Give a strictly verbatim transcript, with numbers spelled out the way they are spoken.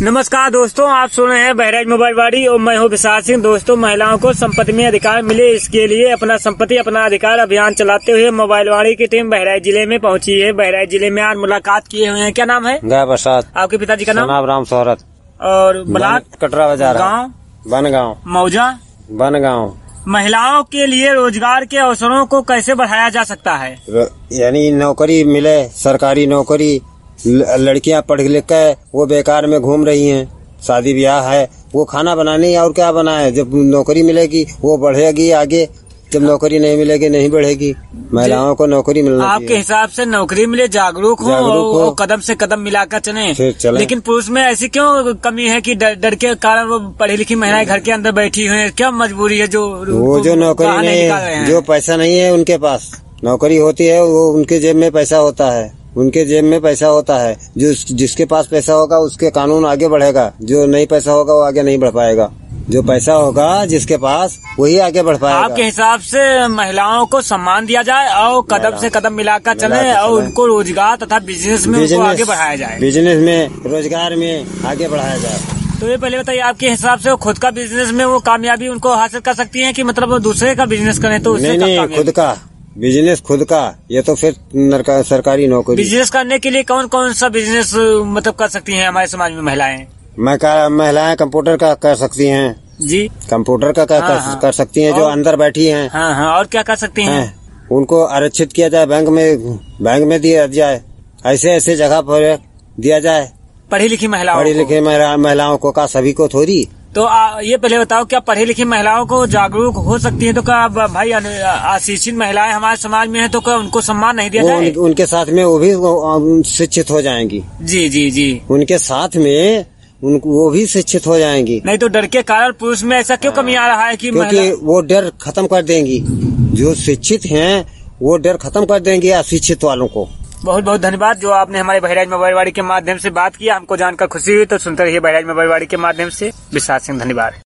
नमस्कार दोस्तों, आप सुन रहे हैं बहराइच मोबाइलवाड़ी और मैं हूं विशाल सिंह। दोस्तों, महिलाओं को संपत्ति में अधिकार मिले, इसके लिए अपना संपत्ति अपना अधिकार अभियान चलाते हुए मोबाइलवाड़ी की टीम बहराइच जिले में पहुंची है। बहराइच जिले में आज मुलाकात किए हुए हैं। क्या नाम है? गया प्रसाद। आपके पिताजी का नाम? राम शोहरत। और ब्लॉक कटरा बाजार, गाँव बनगांव, मौजा बनगांव। महिलाओं के लिए रोजगार के अवसरों को कैसे बढ़ाया जा सकता है? यानी नौकरी मिले, सरकारी नौकरी। लड़कियां पढ़ लिख कर वो बेकार में घूम रही हैं, शादी ब्याह है, वो खाना बनाने और क्या बनाए। जब नौकरी मिलेगी वो बढ़ेगी आगे, जब नौकरी नहीं मिलेगी नहीं बढ़ेगी। महिलाओं को नौकरी मिलना चाहिए। आपके हिसाब से नौकरी मिले, जागरूक हो, जागरूक हो, और कदम से कदम मिलाकर चले। चले। लेकिन पुरुष में ऐसी क्यों कमी है कि डर, डर के कारण वो पढ़ी लिखी महिलाएं घर के अंदर बैठी हुई हैं? क्या मजबूरी है जो वो जो नौकरी नहीं है, जो पैसा नहीं है उनके पास, नौकरी होती है वो उनके जेब में पैसा होता है, उनके जेब में पैसा होता है। जो जिसके पास पैसा होगा उसके कानून आगे बढ़ेगा, जो नहीं पैसा होगा वो आगे नहीं बढ़ पाएगा। जो पैसा होगा जिसके पास वही आगे बढ़ पाएगा। आपके हिसाब से महिलाओं को सम्मान दिया जाए और कदम से कदम मिलाकर चले और उनको रोजगार तथा बिजनेस में उनको आगे बढ़ाया जाए। बिजनेस में, रोजगार में आगे बढ़ाया जाए। तो ये पहले बताइए, आपके हिसाब से वो खुद का बिजनेस में वो कामयाबी उनको हासिल कर सकती है कि मतलब वो दूसरे का बिजनेस करें तो उससे नहीं, नहीं, खुद का बिजनेस, खुद का। ये तो फिर सरकारी नौकरी। बिजनेस करने के लिए कौन कौन सा बिजनेस मतलब कर सकती हैं हमारे समाज में महिलाएं? मैं का महिलाएं कंप्यूटर का कर सकती हैं जी, कंप्यूटर का कर, हाँ, हाँ। कर सकती हैं। जो अंदर बैठी हैं, हाँ हाँ, और क्या कर सकती हैं? उनको आरक्षित किया जाए, बैंक में बैंक में दिया जाए, ऐसे ऐसे जगह पर दिया जाए पढ़ी लिखी महिलाओं पढ़ी लिखी महिलाओं को। का सभी को थोड़ी। तो आ, ये पहले बताओ, क्या पढ़ी लिखी महिलाओं को जागरूक हो सकती है? तो क्या भाई अशिक्षित महिलाएं हमारे समाज में है तो क्या उनको सम्मान नहीं दिया जाए? उन, उनके साथ में वो भी शिक्षित हो जाएंगी। जी जी जी, उनके साथ में उनको वो भी शिक्षित हो जाएंगी। नहीं तो डर के कारण पुरुष में ऐसा क्यों कमी आ रहा है कि क्योंकि वो डर खत्म कर देंगी। जो शिक्षित हैं वो डर खत्म कर देंगे अशिक्षित वालों को। बहुत बहुत धन्यवाद जो आपने हमारे बहराइच मोबाइलवाड़ी के माध्यम से बात किया। हमको जानकर खुशी हुई। तो सुनते रहिए बहराइच मोबाइलवाड़ी के माध्यम से। विशाल सिंह, धन्यवाद।